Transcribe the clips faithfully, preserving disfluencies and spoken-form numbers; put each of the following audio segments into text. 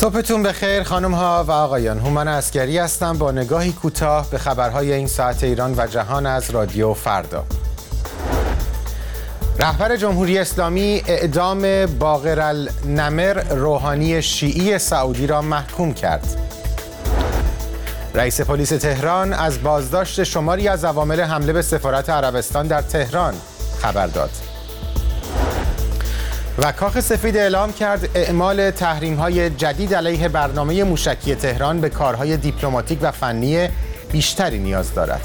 صبحتون بخیر خانم ها و آقایان. هومن عسگری هستم با نگاهی کوتاه به خبرهای این ساعت ایران و جهان از رادیو فردا. رهبر جمهوری اسلامی اعدام باقر النمر روحانی شیعی سعودی را محکوم کرد. رئیس پلیس تهران از بازداشت شماری از عوامل حمله به سفارت عربستان در تهران خبر داد. و کاخ سفید اعلام کرد اعمال تحریم‌های جدید علیه برنامه موشکی تهران به کارهای دیپلماتیک و فنی بیشتری نیاز دارد.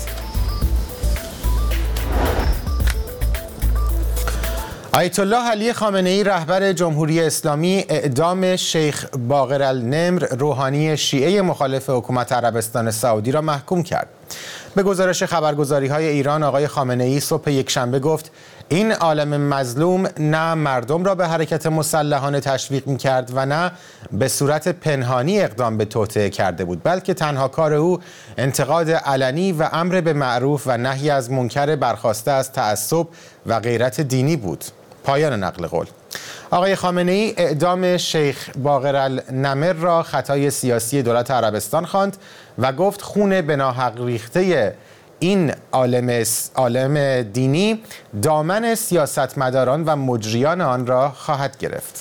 آیت الله علی خامنه‌ای رهبر جمهوری اسلامی اعدام شیخ باقر النمر روحانی شیعه مخالف حکومت عربستان سعودی را محکوم کرد. به گزارش خبرگزاری‌های ایران آقای خامنه‌ای صبح یکشنبه گفت این عالم مظلوم نه مردم را به حرکت مسلحانه تشویق می‌کرد و نه به صورت پنهانی اقدام به توطئه کرده بود، بلکه تنها کار او انتقاد علنی و امر به معروف و نهی از منکر برخاسته از تعصب و غیرت دینی بود. پایان نقل قول. آقای خامنه‌ای اعدام شیخ باقر النمر را خطای سیاسی دولت عربستان خواند و گفت خون به ناحق ریخته این عالم عالم دینی دامن سیاستمداران و مجریان آن را خواهد گرفت.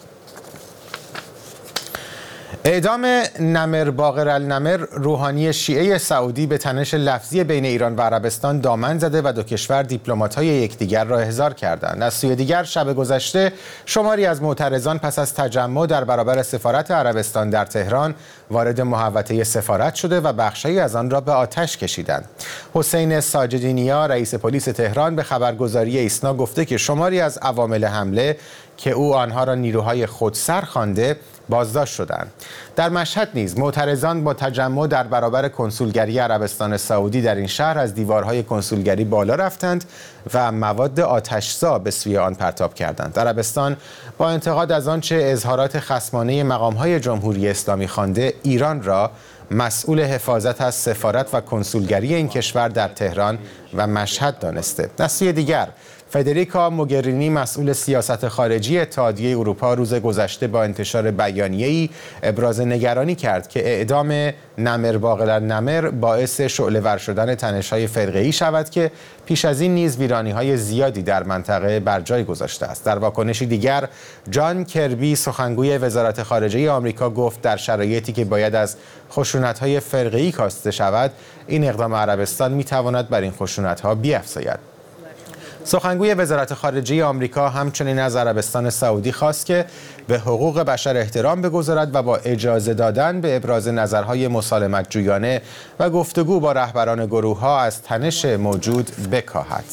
اعدام نمر باقر النمر روحانی شیعه سعودی به تنش لفظی بین ایران و عربستان دامن زده و دو کشور دیپلمات‌های یکدیگر را احضار کردند. از سوی دیگر شب گذشته شماری از معترضان پس از تجمع در برابر سفارت عربستان در تهران وارد محوطه سفارت شده و بخشی از آن را به آتش کشیدند. حسین ساجدی‌نیا رئیس پلیس تهران به خبرگزاری ایسنا گفته که شماری از عوامل حمله که او آنها را نیروهای خودسر خوانده بازداشت شدند. در مشهد نیز معترضان با تجمع در برابر کنسولگری عربستان سعودی در این شهر از دیوارهای کنسولگری بالا رفتند و مواد آتش‌زا به سوی آن پرتاب کردند. عربستان با انتقاد از آنچه اظهارات خصمانه مقام‌های جمهوری اسلامی خوانده ایران را مسئول حفاظت از سفارت و کنسولگری این کشور در تهران و مشهد دانسته. از سوی دیگر فدریکا موگرینی مسئول سیاست خارجی اتحادیه اروپا روز گذشته با انتشار بیانیه‌ای ابراز نگرانی کرد که اعدام نمر باقر النمر باعث شعله‌ور شدن تنش‌های فرقه‌ای شود که پیش از این نیز ویرانی‌های زیادی در منطقه بر جای گذاشته است. در واکنشی دیگر جان کربی سخنگوی وزارت خارجه آمریکا گفت در شرایطی که باید از خشونت‌های فرقه‌ای کاسته شود این اقدام عربستان می‌تواند بر این خشونت‌ها بیفزاید. سخنگوی وزارت خارجه آمریکا همچنین از عربستان سعودی خواست که به حقوق بشر احترام بگذارد و با اجازه دادن به ابراز نظرهای مسالمت جویانه و گفتگو با رهبران گروه‌ها از تنش موجود بکاهد.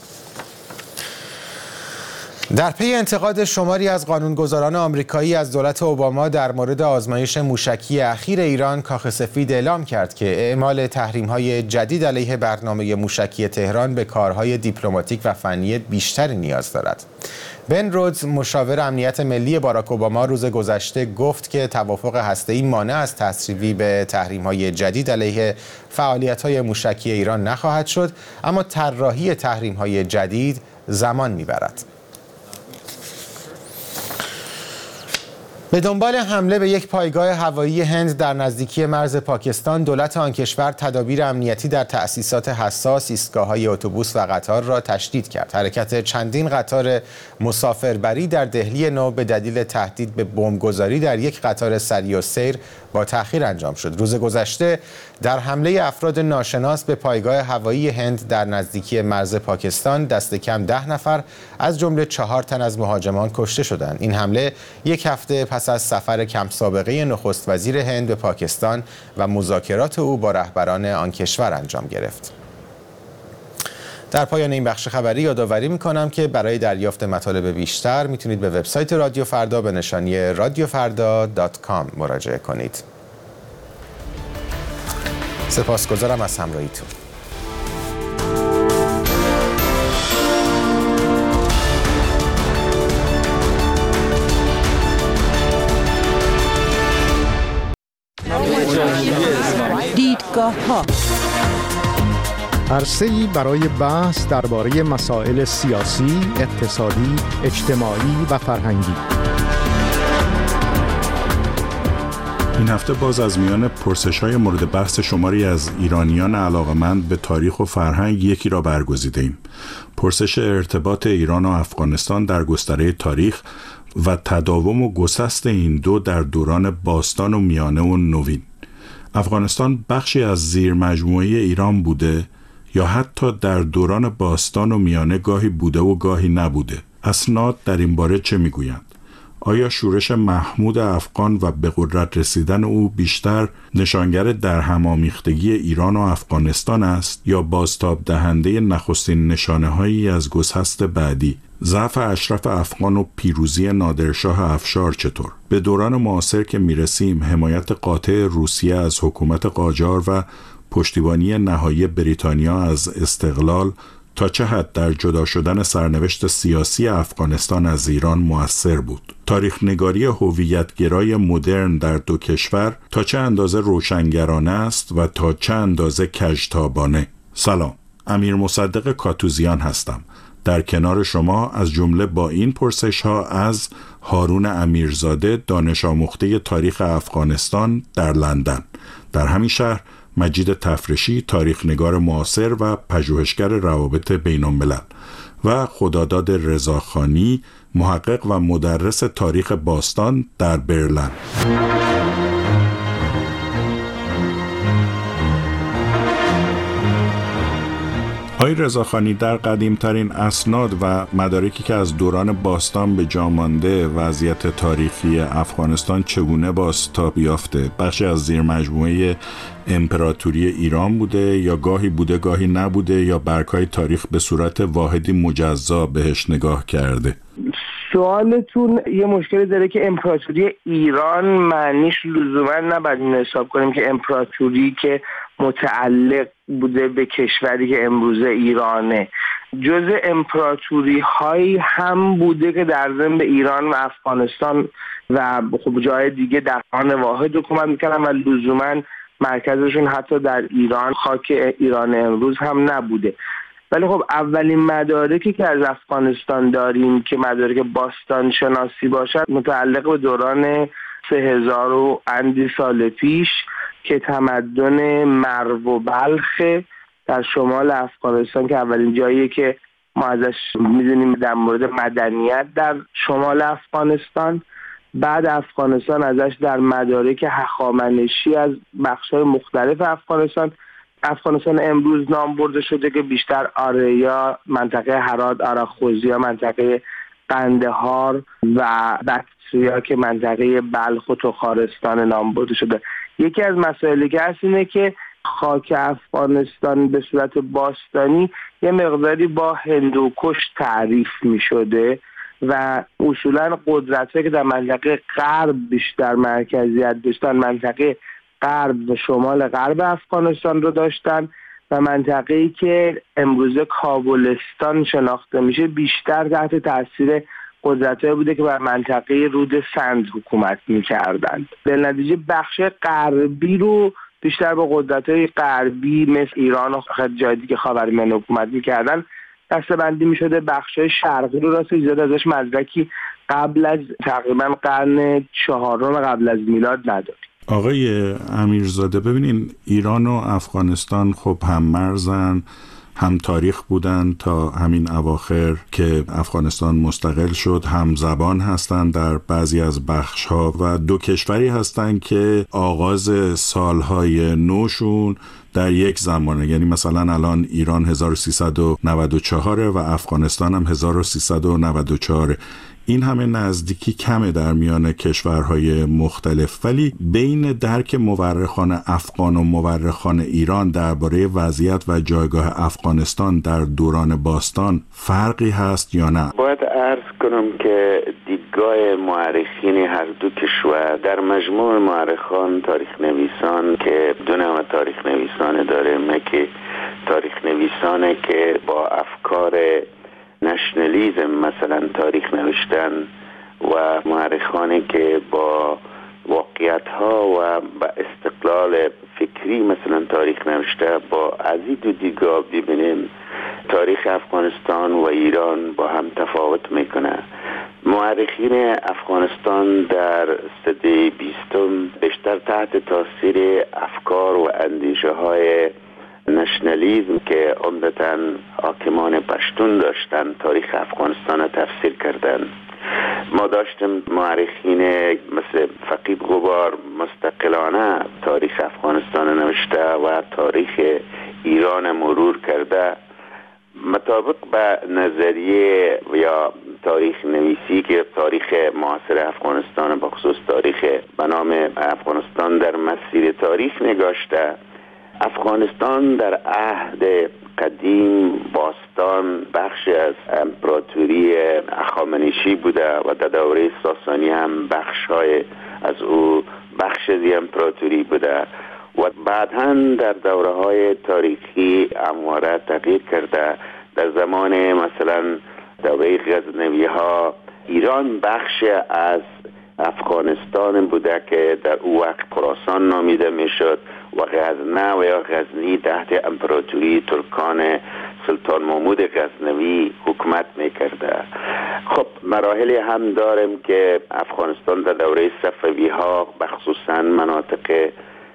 در پی انتقاد شماری از قانونگذاران آمریکایی از دولت اوباما در مورد آزمایش موشکی اخیر ایران، کاخ سفید اعلام کرد که اعمال تحریم‌های جدید علیه برنامه موشکی تهران به کارهای دیپلماتیک و فنی بیشتری نیاز دارد. بن رودز مشاور امنیت ملی باراک اوباما روز گذشته گفت که توافق هسته‌ای مانع از تصویبی به تحریم‌های جدید علیه فعالیت‌های موشکی ایران نخواهد شد، اما طراحی تحریم‌های جدید زمان می‌برد. به دنبال حمله به یک پایگاه هوایی هند در نزدیکی مرز پاکستان، دولت آن کشور تدابیر امنیتی در تأسیسات حساس، ایستگاه‌های اتوبوس و قطار را تشدید کرد. حرکت چندین قطار مسافربری در دهلی نو به دلیل تهدید به بمبگذاری در یک قطار سریع السیر با تأخیر انجام شد. روز گذشته در حمله افراد ناشناس به پایگاه هوایی هند در نزدیکی مرز پاکستان دست کم ده نفر از جمله چهار تن از مهاجمان کشته شدند. این حمله یک هفته پس از سفر کم سابقه نخست وزیر هند به پاکستان و مذاکرات او با رهبران آن کشور انجام گرفت. در پایان این بخش خبری یادآوری می‌کنم که برای دریافت مطالب بیشتر میتونید به وبسایت رادیو فردا به نشانی رادیو فردا دات کام مراجعه کنید. سپاسگزارم از همراهیتون. دیدگاه‌ها عرصه‌ای برای بحث درباره مسائل سیاسی، اقتصادی، اجتماعی و فرهنگی. این هفته باز از میان پرسش‌های مورد بحث شماری از ایرانیان علاقه‌مند به تاریخ و فرهنگ یکی را برگزیده‌ایم. پرسش ارتباط ایران و افغانستان در گستره تاریخ و تداوم و گسست این دو در دوران باستان و میانه و نوین. افغانستان بخشی از زیر مجموعه ایران بوده یا حتی در دوران باستان و میانه گاهی بوده و گاهی نبوده؟ اسناد در این باره چه میگویند؟ آیا شورش محمود افغان و به قدرت رسیدن او بیشتر نشانگر در هم‌آمیختگی ایران و افغانستان است یا بازتاب دهنده نخستین نشانه‌هایی از گسست بعدی؟ ضعف اشرف افغان و پیروزی نادرشاه افشار چطور؟ به دوران معاصر که میرسیم، حمایت قاطع روسیه از حکومت قاجار و پشتیبانی نهایی بریتانیا از استقلال تا چه حد در جدا شدن سرنوشت سیاسی افغانستان از ایران مؤثر بود؟ تاریخ نگاری هویت‌گرای مدرن در دو کشور تا چه اندازه روشنگرانه است و تا چه اندازه کژتابانه؟ سلام، امیر مصدق کاتوزیان هستم. در کنار شما از جمله با این پرسش ها از هارون امیرزاده، دانش آموخته تاریخ افغانستان در لندن. در همین شهر مجید تفرشی، تاریخ نگار معاصر و پژوهشگر روابط بین الملل و خداداد رضاخانی، محقق و مدرس تاریخ باستان در برلین. آقای رضاخانی، در قدیمترین اسناد و مدارکی که از دوران باستان به جا مانده، وضعیت تاریخی افغانستان چگونه بازتاب یافته؟ بخشی از زیر مجموعه امپراتوری ایران بوده یا گاهی بوده گاهی نبوده یا برگ‌های تاریخ به صورت واحدی مجزا بهش نگاه کرده؟ سوالتون یه مشکلی داره که امپراتوری ایران معنیش لزوما نباید این حساب کنیم که امپراتوری که متعلق بوده به کشوری که امروزه ایرانه. جزء امپراتوری هایی هم بوده که در ضمن به ایران و افغانستان و خب جای دیگه در آن واحد حکومت میکردن و لزوما مرکزشون حتی در ایران، خاک ایران امروز هم نبوده. ولی خب اولین مدارکی که از افغانستان داریم که مدارک باستان شناسی باشد متعلق به دوران سه هزار و اندی سال پیش که تمدن مرو و بلخ در شمال افغانستان که اولین جاییه که ما ازش میدونیم در مورد مدنیت در شمال افغانستان. بعد افغانستان ازش در مدارک هخامنشی از بخش‌های مختلف افغانستان افغانستان امروز نام برده شده که بیشتر آریا، منطقه هرات، آراخوزیا، منطقه قندهار و بکتریا که منطقه بلخ و تخارستان نام برده شده. یکی از مسائلی که هست اینه که خاک افغانستان به صورت باستانی یه مقداری با هندوکش تعریف می شده و اصولا قدرت‌هایی که در منطقه غرب بیشتر مرکزیت داشتن منطقه غرب و شمال غرب افغانستان رو داشتن و منطقه‌ای که امروزه کابلستان شناخته میشه بیشتر تحت تاثیر قدرت‌هایی بوده که بر منطقه رود سند حکومت می‌کردند. به نتیجه بخش غربی رو بیشتر با قدرت‌های غربی مثل ایران و خیلی جای دیگه خاورمیانه حکومت می‌کردن دسته‌بندی می‌شده. بخش‌های شرقی رو راست زیاد ازش مدرکی قبل از تقریباً قرن چهارم قبل از میلاد نداریم. آقای امیرزاده، ببینین ایران و افغانستان خب هم مرزن، هم تاریخ بودن تا همین اواخر که افغانستان مستقل شد، هم زبان هستن در بعضی از بخش‌ها و دو کشوری هستن که آغاز سالهای نوشون در یک زمانه، یعنی مثلا الان ایران هزار و سیصد و نود و چهار و افغانستان هم هزار و سیصد و نود و چهار. این همه نزدیکی کمه در میان کشورهای مختلف، ولی بین درک مورخان افغان و مورخان ایران درباره وضعیت و جایگاه افغانستان در دوران باستان فرقی هست یا نه؟ باید عرض کنم که دیدگاه مورخین هر دو کشور در مجموع مورخان تاریخ نویسان که دو نوع تاریخ نویسان داره، که تاریخ نویسانه که با افکار نشنالیزم مثلا تاریخ نوشتن و مورخانی که با واقعیت ها و با استقلال فکری مثلا تاریخ نوشته. با از این دو دیدگاه ببینیم تاریخ افغانستان و ایران با هم تفاوت میکنه. مورخین افغانستان در سده بیستم بیشتر تحت تاثیر افکار و اندیشه های نشنالیزم که عمدتاً حاکمان پشتون داشتن تاریخ افغانستان را تفسیر کردند. ما داشتیم مورخین مثل فقید غبار مستقلانه تاریخ افغانستان نوشته و تاریخ ایران مرور کرده مطابق به نظریه یا تاریخ نویسی که تاریخ معاصر افغانستان بخصوص تاریخ به نام افغانستان در مسیر تاریخ نگاشته. افغانستان در عهد قدیم باستان بخش از امپراتوری هخامنشی بوده و در دوره ساسانی هم بخش های از او بخش از امپراتوری بوده و بعداً در دوره های تاریخی همواره تغییر کرده. در زمان مثلا دوره غزنوی ها ایران بخش از افغانستان بوده که در او وقت خراسان نامیده میشد و غزنه و یا غزنی تحت امپراتوری ترکان سلطان محمود غزنوی حکومت میکرده. خب مراحلی هم داریم که افغانستان در دوره صفوی ها بخصوصا مناطق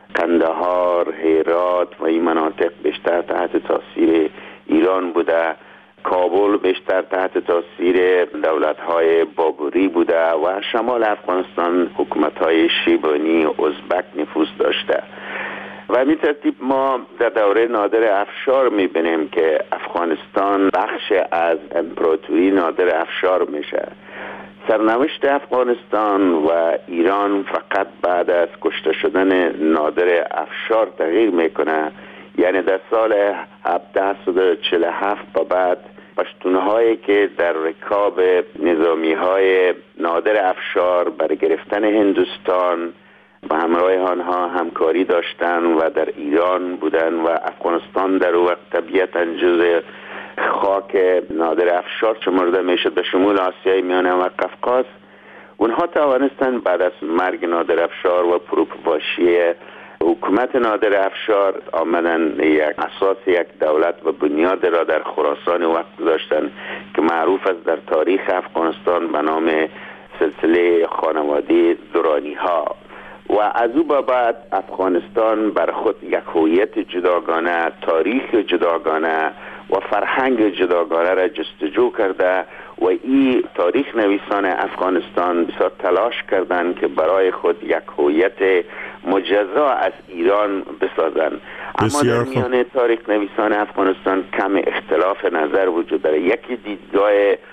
قندهار، هرات و این مناطق بیشتر تحت تاثیر ایران بوده. کابل بیشتر تحت تاثیر دولت‌های بابری بوده و شمال افغانستان حکومت‌های شیبانی و ازبک نفوذ داشته. و همین ترتیب ما در دوره نادر افشار می‌بینیم که افغانستان بخش از امپراتوری نادر افشار میشه. سرنوشت افغانستان و ایران فقط بعد از کشته شدن نادر افشار تغییر میکنه. یعنی در سال هفده و چهل و هفت با بعد پشتونهایی که در رکاب نظامی های نادر افشار برای گرفتن هندوستان و همراه آنها همکاری داشتن و در ایران بودن و افغانستان در وقت طبیعتاً جزء خاک نادر افشار شمرده میشد به شمول آسیای میانه و قفقاز. اونها توانستن بعد از مرگ نادر افشار و فروپاشی حکومت نادر افشار آمدن یک اساس یک دولت و بنیاد را در خراسان وقت داشتن که معروف است در تاریخ افغانستان به نام سلسله خانواده درانی ها. و از او به بعد افغانستان بر خود یک هویت جداگانه، تاریخ جداگانه و فرهنگ جداگانه را جستجو کرده و این تاریخ نویسان افغانستان بسیار تلاش کردند که برای خود یک هویت مجزا از ایران بسازند. اما در میان تاریخ نویسان افغانستان کم اختلاف نظر وجود داره. یکی دیدگاه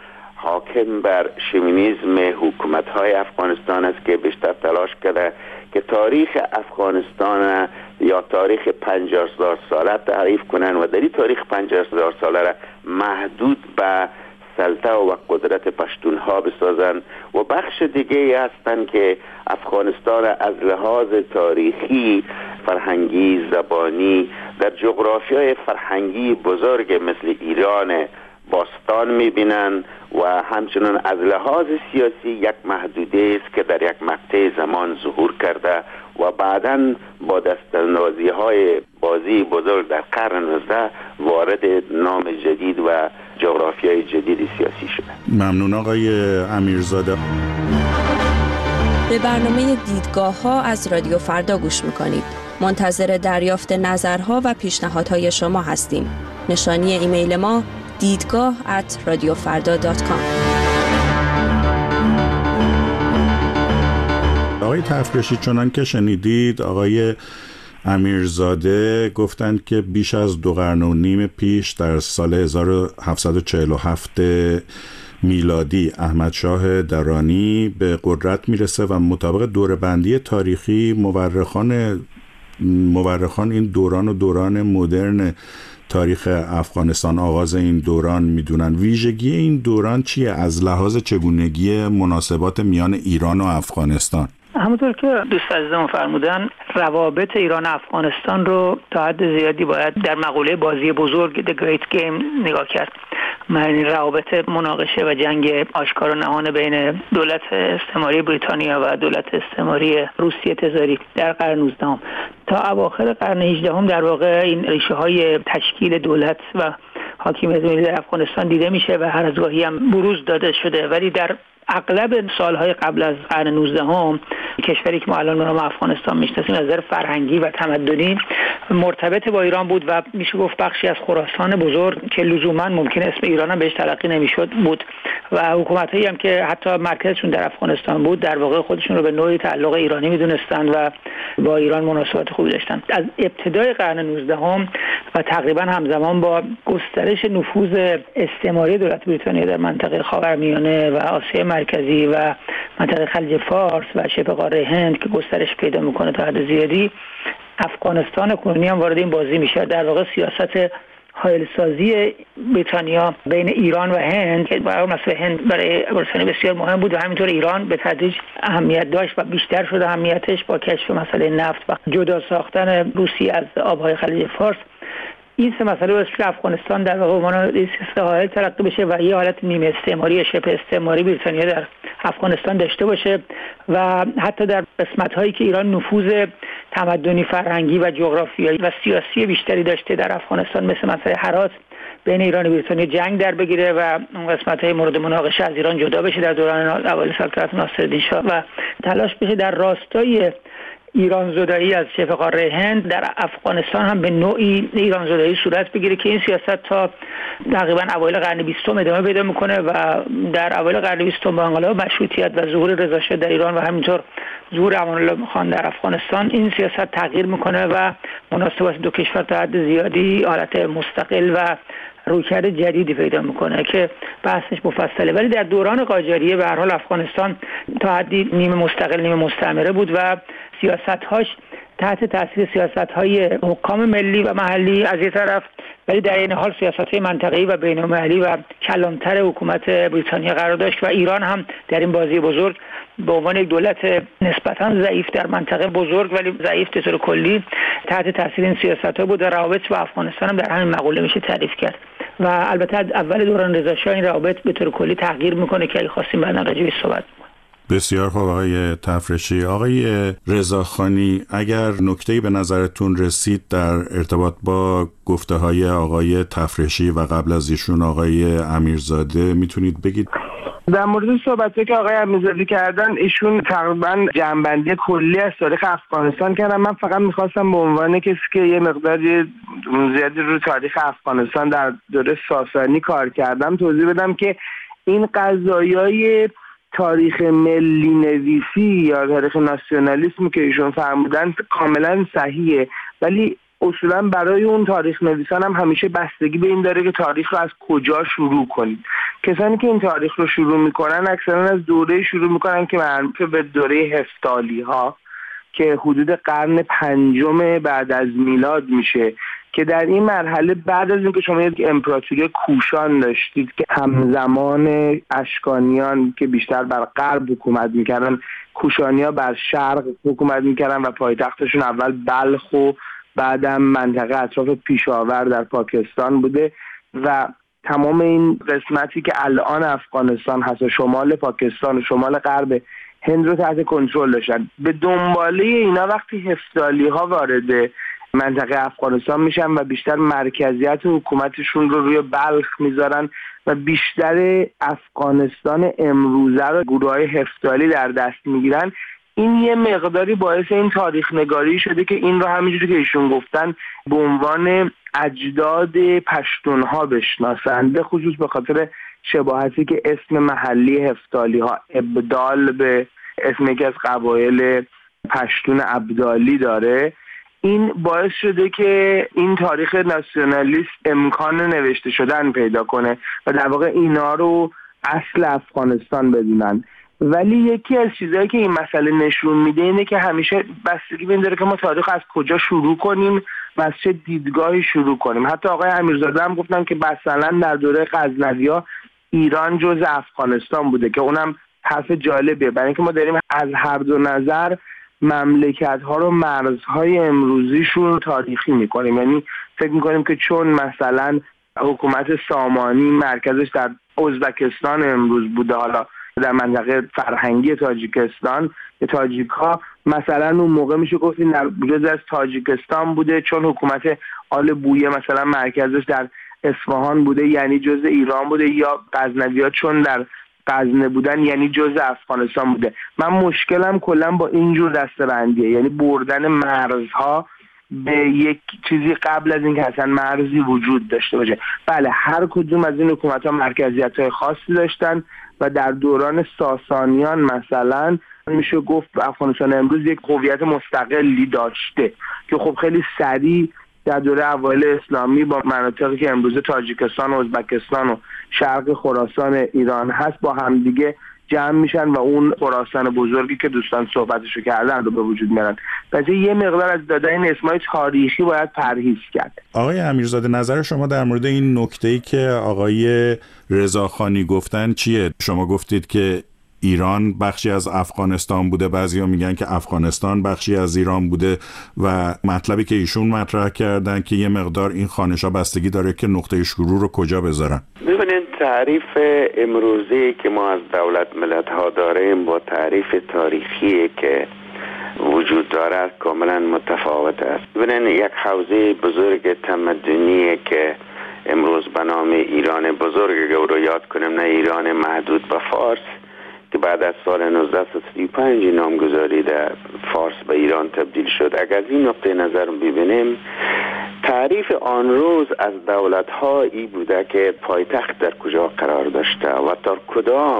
حاکم بر شوینیسم حکومت‌های افغانستان است که بیشتر تلاش کرده که تاریخ افغانستان یا تاریخ پنجاه هزار ساله تعریف کنند و در این تاریخ پنجاه هزار ساله را محدود به سلطه و قدرت پشتونها بسازند و بخش دیگه هستند که افغانستان از لحاظ تاریخی، فرهنگی، زبانی در جغرافیای فرهنگی بزرگ مثل ایران باستان میبینن و همچنان از لحاظ سیاسی یک محدوده است که در یک مقطع زمان ظهور کرده و بعداً با دستاندازی های بازی بزرگ در قرن نوزدهم وارد نام جدید و جغرافیای جدید سیاسی شده. ممنون آقای امیرزاده. به برنامه دیدگاه ها از رادیو فردا گوش میکنید. منتظر دریافت نظرها و پیشنهادهای شما هستیم. نشانی ایمیل ما دیدگاه ات رادیو فردا دات کام. آقای تفرشی، چنان که شنیدید آقای امیرزاده گفتند که بیش از دو قرن و نیم پیش در سال هزار و هفتصد و چهل و هفت میلادی احمد شاه درانی به قدرت میرسه و مطابق دوره‌بندی تاریخی مورخان مورخان این دوران و دوران مدرن تاریخ افغانستان، آغاز این دوران میدونن. ویژگی این دوران چیه از لحاظ چگونگی مناسبات میان ایران و افغانستان؟ همونطور که دوست عزیزم فرمودن، روابط ایران و افغانستان رو تا حد زیادی باید در مقوله بازی بزرگ The Great Game نگاه کرد. معنی روابط مناقشه و جنگ آشکار و نهان بین دولت استعماری بریتانیا و دولت استعماری روسیه تزاری در قرن نوزدهم تا اواخر قرن هجدهم در واقع این ریشه های تشکیل دولت و حاکمیت ملی در افغانستان دیده میشه و هر از گاهی هم بروز داده شده، ولی در اغلب سالهای قبل از قرن نوزدهم کشوری که ما الان به نام افغانستان میشناسیم از نظر فرهنگی و تمدنی مرتبط با ایران بود و میشه گفت بخشی از خراسان بزرگ که لزوما ممکن اسم ایران هم بهش تلقی نمیشد بود و حکومتایی هم که حتی مرکزشون در افغانستان بود در واقع خودشون رو به نوعی تعلق ایرانی میدونستان و با ایران مناسبات خوبی داشتن. از ابتدای قرن نوزدهم و تقریبا همزمان با گسترش نفوذ استعماری دولت بریتانیا در منطقه خاورمیانه و آسیا مرکزی و منطقه خلیج فارس و شبه قاره هند که گسترش پیدا میکنه تا حد زیادی، افغانستان کنونی هم وارد این بازی میشه. در واقع سیاست حائل‌سازی بریتانیا بین ایران و هند که برای مثلا هند برای بریتانیا بسیار مهم بود و همینطور ایران به تدریج اهمیت داشت و بیشتر شد اهمیتش با کشف مسئله نفت و جدا ساختن روسیه از آبهای خلیج فارس. این سه مسئله باعث شد افغانستان در واقع عنوان حالت تلقی بشه و یه حالت نیمه استعماری یا شبه استعماری بریتانیا در افغانستان داشته باشه و حتی در قسمت‌هایی که ایران نفوذ تمدنی، فرهنگی و جغرافیایی و سیاسی بیشتری داشته در افغانستان مثل مسئله هرات بین ایران و بریتانیا جنگ در بگیره و اون قسمت‌های مورد مناقشه از ایران جدا بشه در دوران اوایل سلطنت ناصرالدین شاه و تلاش بشه در راستای ایران زدایی از شبه قاره هند در افغانستان هم به نوعی ایران زدایی صورت بگیره که این سیاست تا تقریبا اوایل قرن بیستم ادامه پیدا میکنه و در اوایل قرن بیستم با انقلاب مشروطیت و ظهور رضا شاه در ایران و همینطور ظهور امان الله خان در افغانستان این سیاست تغییر میکنه و مناسبات دو کشور تا حد زیادی حالت مستقل و رویکرد جدیدی پیدا میکنه که بحثش مفصله. ولی در دوران قاجاریه به هر حال افغانستان تا حدی نیمه مستقل نیمه مستعمره بود و سیاست‌هاش تحت تاثیر سیاست‌های حکام ملی و محلی از یک طرف، ولی در این حال سیاست‌های منطقه‌ای و بین‌المللی و کلانتر حکومت بریتانیا قرار داشت و ایران هم در این بازی بزرگ به عنوان یک دولت نسبتاً ضعیف در منطقه بزرگ ولی ضعیف به طور کلی تحت تاثیر این سیاست‌ها بود و روابط با افغانستان هم در همین مقوله میشه تعریف کرد و البته اول دوران رضا شاه این روابط به طور کلی تغییر میکنه که اگه خواستیم بعداً راجع بهش صحبت کنیم. بسیار خوب آقای تفرشی. آقای رضاخانی، اگر نکته‌ای به نظرتون رسید در ارتباط با گفته‌های آقای تفرشی و قبل از ایشون آقای امیرزاده میتونید بگید؟ در مورد صحبتی که آقای امیرزاده کردن ایشون تقریبا جنبندی کلی از تاریخ افغانستان کردن. من فقط میخواستم به عنوان کسی که یه مقداری زیادی رو تاریخ افغانستان در دوره ساسانی کار کردم توضیح بدم که این قضایای تاریخ ملی نویسی یا تاریخ ناسیونالیسم که ایشون فرمودن کاملا صحیحه، ولی اصولا برای اون تاریخ نویسان هم همیشه بستگی به این داره که تاریخ رو از کجا شروع کنید. کسانی که این تاریخ رو شروع میکنن اکثرا از دوره شروع میکنن که مربوط به دوره هفتالی ها که حدود قرن پنجم بعد از میلاد میشه که در این مرحله بعد از اینکه شما یک امپراتوری کوشان داشتید که همزمان اشکانیان که بیشتر بر غرب حکومت میکردن، کوشانیا بر شرق حکومت میکردن و پایتختشون اول بلخ و بعدم منطقه اطراف پیشاور در پاکستان بوده و تمام این قسمتی که الان افغانستان هست و شمال پاکستان و شمال غرب هند رو تحت کنترل داشتن. به دنباله اینا وقتی هفتالی ها وارد منطقه افغانستان میشن و بیشتر مرکزیت حکومتشون رو روی بلخ میذارن و بیشتر افغانستان امروزه رو گروه‌های هفتالی در دست میگیرن، این یه مقداری باعث این تاریخ نگاری شده که این رو همینجوری که ایشون گفتن به عنوان اجداد پشتونها بشناسن، به خصوص به خاطر شباهتی که اسم محلی هفتالی ها ابدال به اسم یکی از قبایل پشتون ابدالی داره. این باعث شده که این تاریخ ناسیونالیست امکان نوشته شدن پیدا کنه و در واقع اینا رو اصل افغانستان بدونن. ولی یکی از چیزهایی که این مسئله نشون میده اینه که همیشه بستگی به این داره که ما تاریخ از کجا شروع کنیم و از چه دیدگاهی شروع کنیم. حتی آقای امیرزاده هم گفتن که مثلا در دوره غزنوی‌ها ایران جزء افغانستان بوده که اونم حرف جالبیه، برای اینکه ما داریم از هر دو نظر مملکت‌ها رو مرزهای امروزیشون رو تاریخی می‌کنیم. یعنی فکر می‌کنیم که چون مثلا حکومت سامانی مرکزش در ازبکستان امروز بوده، حالا در منطقه فرهنگی تاجیکستان، که تاجیک‌ها مثلا اون موقع میشه گفت این جزء از تاجیکستان بوده، چون حکومت آل بویه مثلا مرکزش در اصفهان بوده یعنی جزء ایران بوده، یا غزنوی‌ها چون در غزنه بودن یعنی جزء افغانستان بوده. من مشکلم کلا با اینجور دسته‌بندیه، یعنی بردن مرزها به یک چیزی قبل از اینکه اصلا مرزی وجود داشته باشه. بله هر کدوم از این حکومت‌ها مرکزیت‌های خاصی داشتن و در دوران ساسانیان مثلا میشه گفت افغانستان امروز یک هویت مستقلی داشته که خب خیلی سریع در دوره اوایل اسلامی با مناطقی که امروز تاجیکستان و ازبکستان و شرق خراسان ایران هست با همدیگه جمع میشن و اون خراسان بزرگی که دوستان صحبتشو کردن رو به وجود میارن. پس یه مقدار از دادن این اسمای تاریخی باید پرهیز کرد. آقای امیرزاده، نظر شما در مورد این نکته‌ای که آقای رضاخانی گفتن چیه؟ شما گفتید که ایران بخشی از افغانستان بوده، بعضیا میگن که افغانستان بخشی از ایران بوده و مطلبی که ایشون مطرح کردن که یه مقدار این خانش‌ها بستگی داره که نقطه شروع رو کجا بذارن. ببینید تعریف امروزی که ما از دولت ملت ها داریم با تعریف تاریخی که وجود داره کاملا متفاوت است. ببینید یک حوزه بزرگ تمدنی که امروز به نام ایران بزرگ رو یاد کنیم، نه ایران محدود به فارس که بعد از سال نوزده سی و پنج نامگذاری در فارس به ایران تبدیل شد. اگر از این نقطه نظر ببینیم تعریف آن روز از دولت ها ای بوده که پایتخت در کجا قرار داشته و تا کدام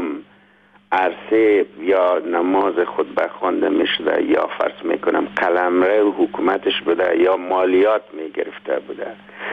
عرصه یا نماز خطبه خوانده می شده یا فرض می کنم قلمرو حکومتش بوده یا مالیات می گرفته بوده.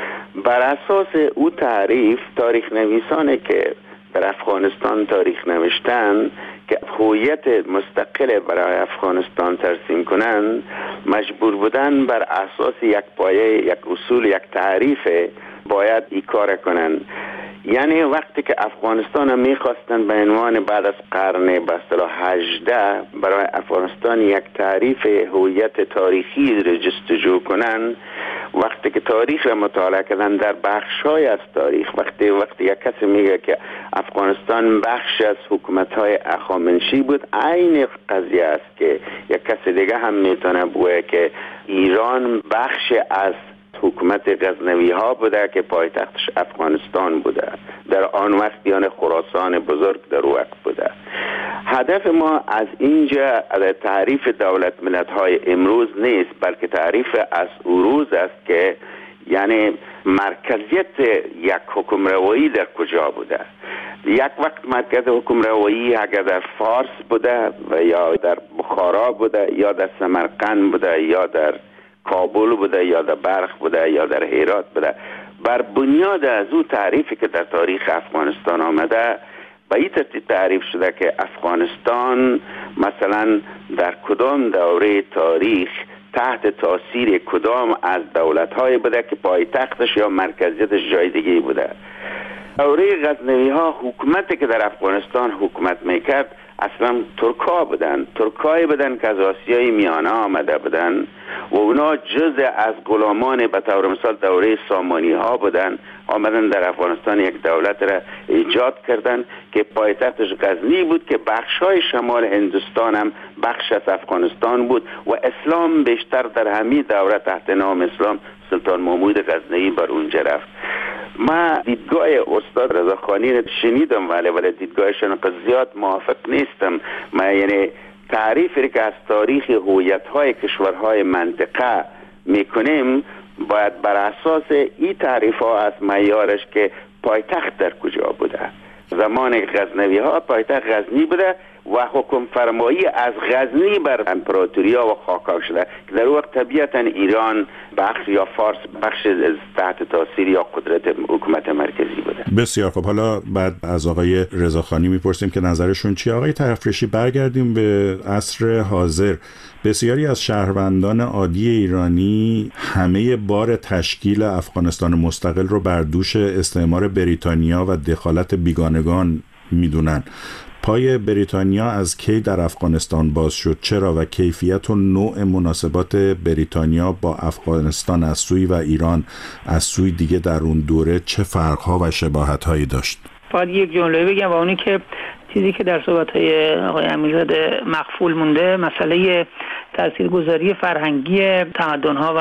بر اساس او تعریف تاریخ نویسانی که در افغانستان تاریخ نوشتن که هویت مستقل برای افغانستان ترسیم کنن مجبور بودن بر اساس یک پایه، یک اصول، یک تعریف باید این کار کنن. یعنی وقتی که افغانستان میخواستن به عنوان بعد از قرن به اصطلاح هجده برای افغانستان یک تعریف هویت تاریخی را جستجو کنن، وقتی که تاریخ را مطالعه کردن در بخش‌های از تاریخ، وقتی وقتی یک کسی میگه که افغانستان بخش از حکومت‌های هخامنشی بود، عین قضیه است که یک کسی دیگه هم میتونه بگه که ایران بخش از حکومت غزنوی ها بوده که پایتختش افغانستان بوده در آن وقت، یعنی خراسان بزرگ در وقت بوده. هدف ما از اینجا از تعریف دولت ملت های امروز نیست، بلکه تعریف از اروز است که یعنی مرکزیت یک حکم روایی در کجا بوده. یک وقت مرکز حکم روایی اگر در فارس بوده و یا در بخارا بوده یا در سمرقند بوده یا در کابل بوده یا در بلخ بوده یا در هرات بوده، بر بنیاد از او تعریفی که در تاریخ افغانستان آمده به این ترتیب تعریف شده که افغانستان مثلا در کدام دوره تاریخ تحت تاثیر کدام از دولت‌های بوده که پایتختش یا مرکزیتش جای دیگه بوده. دوره غزنوی ها حکومتی که در افغانستان حکومت میکرد اصلا ترکا بودن، ترکایی بودن که از آسیای میانه آمده بودن و اونا جزء از غلامان به طور مثال دوره سامانی ها بودن، آمدن در افغانستان یک دولت را ایجاد کردن که پایتختش غزنی بود که بخشای شمال هندوستان هم بخش از افغانستان بود و اسلام بیشتر در همین دوره تحت نام اسلام سلطان محمود غزنوی بر اونجا رفت. ما دیدگاه استاد رضاخانی رو شنیدم ولی ولی دیدگاهشون زیاد موافق نیستم. ما یعنی تعریفی که از تاریخ هویت‌های کشورهای منطقه میکنیم باید بر اساس این تعریف ها از معیارش که پایتخت در کجا بوده. زمان غزنوی ها پایتخت غزنی بوده و حکم فرمایی از غزنی بر امپراتوریا و خاکا شده که در وقت طبیعتا ایران بخش یا فارس بخش تحت تاثیر یا قدرت حکومت مرکزی بوده. بسیار خب، حالا بعد از آقای رضاخانی میپرسیم که نظرشون چیه. آقای تفریشی، برگردیم به عصر حاضر. بسیاری از شهروندان عادی ایرانی همه بار تشکیل افغانستان مستقل رو بر دوش استعمار بریتانیا و دخالت بیگانگان میدونن. پای بریتانیا از کی در افغانستان باز شد؟ چرا؟ و کیفیت و نوع مناسبات بریتانیا با افغانستان از سوی و ایران از سوی دیگه در اون دوره چه فرق‌ها و شباهت‌هایی داشت؟ باید یک جمله بگم و اونی که چیزی که در صحبت‌های آقای امیرزاده مخفول مونده، مسئله تاثیرگذاری فرهنگی تمدن‌ها و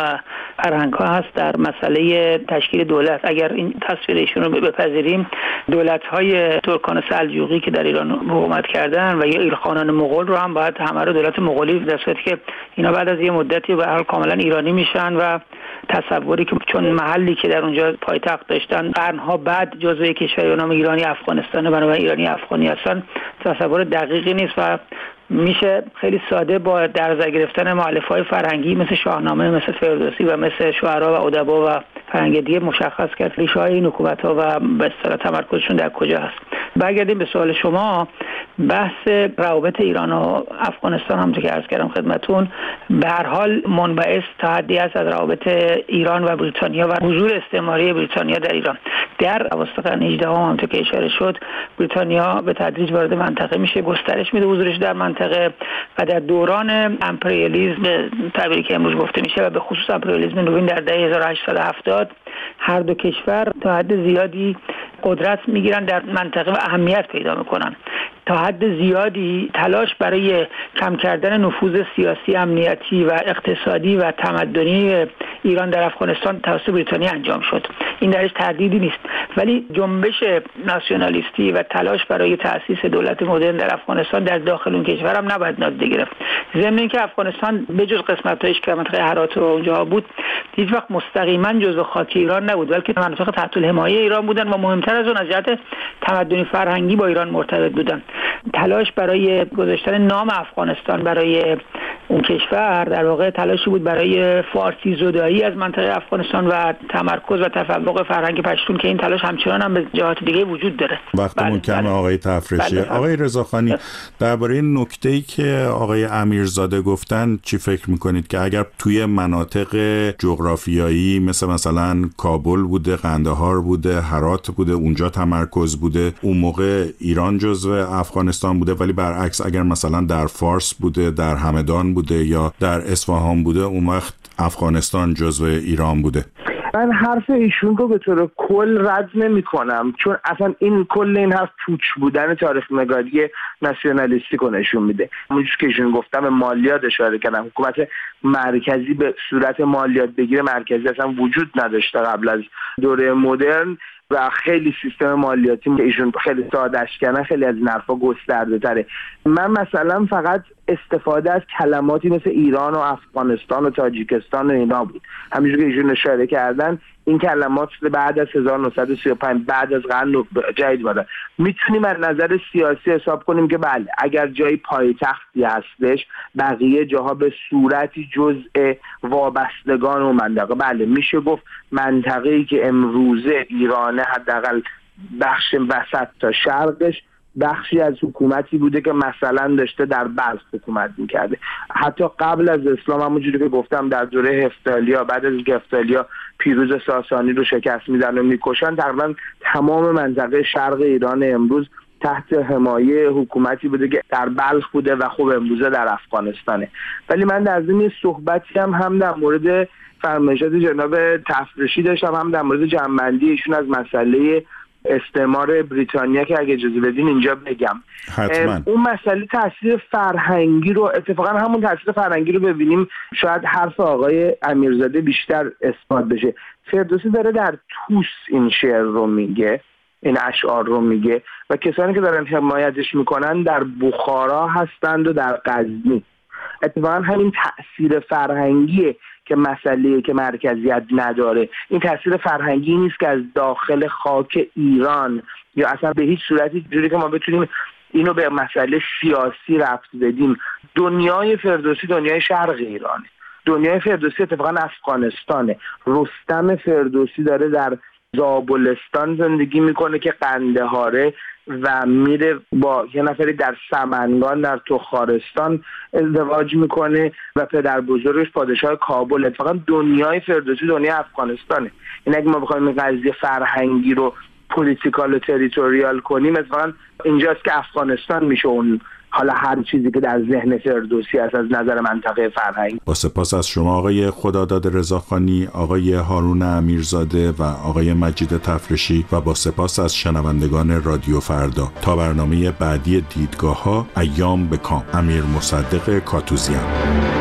فرهنگ ها هست در مسئله تشکیل دولت. اگر این تصویر ایشون رو بپذیریم، دولت های ترکان سلجوقی که در ایران حکومت کردن و یا ایلخانان مغول رو هم باید همه رو دولت مغولی، در صورتی که اینا بعد از یه مدتی به هر حال کاملا ایرانی میشن و تصوری که چون محلی که در اونجا پایتخت داشتن قرنها بعد جزو کشوری به نام ایرانی افغانستان، بنابراین ایرانی افغانی هستن، تصور دقیقی نیست و میشه خیلی ساده با در نظر گرفتن مؤلفه‌های فرهنگی مثل شاهنامه، مثل فردوسی و مثل شعرا و ادبا و فرهنگ دیگه مشخص کرد ریشه‌های این حکومت‌ها و به اصطلاح تمرکزشون در کجا هست. برگردیم به سوال شما، بحث روابط ایران و افغانستان همونطور که عرض کردم خدمتون به هر حال منبعث تا حدی است از روابط ایران و بریتانیا و حضور استعماری بریتانیا در ایران. در اواسط قرن هجدهم همونطور که اشاره شد، بریتانیا به تدریج وارد منطقه میشه، گسترش میده حضورش در منطقه و در دوران امپریالیسم تعبیری که امروز گفته میشه و به خصوص امپریالیسم نوین در دهه هزار و هشتصد و هفتاد، هر دو کشور تا حد زیادی قدرت میگیرن در منطقه و اهمیت پیدا میکنن. تا حد زیادی تلاش برای کم کردن نفوذ سیاسی، امنیتی و اقتصادی و تمدنی ایران در افغانستان توسط بریتانیا انجام شد. این درش تردیدی نیست، ولی جنبش ناسیونالیستی و تلاش برای تأسیس دولت مدرن در افغانستان در داخل اون کشور هم نباید نادیده گرفت. ضمن اینکه افغانستان به جز قسمت‌هایش که منطقه هرات و اونجا بود، هیچ وقت مستقیما جزو خاک ایران نبود، بلکه مناطق تحت الحمایه ایران بودن و مهمتر از اون از جهت تمدنی فرهنگی با ایران مرتبط بودن. تلاش برای گذاشتن نام افغانستان برای اون کشور در واقع تلاشی بود برای فارسی زدایی از منطقه افغانستان و تمرکز و تفوق فرهنگ پشتون که این تلاش همچنان هم به جهات دیگه وجود داره. وقتمون کمه آقای تفرشی. بله بله. آقای رضاخانی، درباره نکته‌ای که آقای امیرزاده گفتن چی فکر میکنید که اگر توی مناطق جغرافیایی مثل مثلا کابل بوده، قندهار بوده، هرات بوده، اونجا تمرکز بوده، اون موقع ایران جزو افغانستان بوده، ولی برعکس اگر مثلا در فارس بوده، در همدان بوده یا در اصفهان بوده، اون وقت افغانستان جزو ایران بوده؟ من حرف ایشون رو به طور کل رد نمی کنم، چون اصلا این کل این حرف پوچ بودن تاریخ نگاری ناسیونالیستی رو نشون میده. همونجور که ایشون گفتم مالیات اشاره کردم، حکومت مرکزی به صورت مالیات بگیره مرکزی اصلا وجود نداشته قبل از دوره مدرن و خیلی سیستم مالیاتی که ایشون خیلی ساده‌اش کردن خیلی از این حرفا گسترده تره. من مثلا فقط استفاده از کلماتی مثل ایران و افغانستان و تاجیکستان و اینا بود، همینجور که ایشون اشاره کردن این کلمات بعد از هزار و نهصد و سی و پنج بعد از قرن جدید بودن. میتونیم از نظر سیاسی حساب کنیم که بله اگر جای پایتختی هستش بقیه جاها به صورتی جزء وابستگان و منطقه، بله میشه گفت منطقه‌ای که امروزه ایرانه حداقل بخش وسط تا شرقش بخشی از حکومتی بوده که مثلا داشته در بلخ حکومت میکرده. حتی قبل از اسلام همونجوری که گفتم در دوره هفتالیا، بعد از اینکه هفتالیا پیروز ساسانی رو شکست میدن و میکشن، تقریبا تمام منطقه شرق ایران امروز تحت حمایه حکومتی بوده که در بلخ بوده و خب امروزه در افغانستانه. ولی من در ضمن صحبتی هم هم در مورد فرمایشات جناب تفرشی داشتم، هم در مورد جمع‌بندی ایشون از مسئله استعمار بریتانیا که اگه اجازه بدین اینجا بگم. حتما. اون مسئله تاثیر فرهنگی رو اتفاقا همون تاثیر فرهنگی رو ببینیم شاید حرف آقای امیرزاده بیشتر اثبات بشه. فردوسی داره در توس این شعر رو میگه، این اشعار رو میگه و کسانی که دارن حمایتش میکنن در بخارا هستند و در غزنی. اتفاقا همین تأثیر فرهنگیه که مسئله که مرکزیت نداره. این تأثیر فرهنگی نیست که از داخل خاک ایران یا اصلا به هیچ صورتی جوری که ما بتونیم اینو به مسئله سیاسی ربط بدیم. دنیای فردوسی دنیای شرق ایرانه، دنیای فردوسی اتفاقا افغانستانه. رستم فردوسی داره در زابلستان زندگی میکنه که قندهاره و میره با یه نفری در سمنگان در تخارستان ازدواج میکنه و پدر بزرگش پادشاه کابل. اتفاقا دنیای فردوسی دنیای افغانستانه. این اگه ما بخوایم این قضیه فرهنگی رو پولیتیکال و تریتوریال کنیم، اتفاقا اینجاست که افغانستان میشه اون حالا هر چیزی که در ذهن فردوسی است از نظر منطقه فرهنگ. با سپاس از شما آقای خداداد رضاخانی، آقای هارون امیرزاده و آقای مجید تفرشی و با سپاس از شنوندگان رادیو فردا. تا برنامه بعدی دیدگاه‌ها، ایام به کام. امیر مصدق کاتوزیان.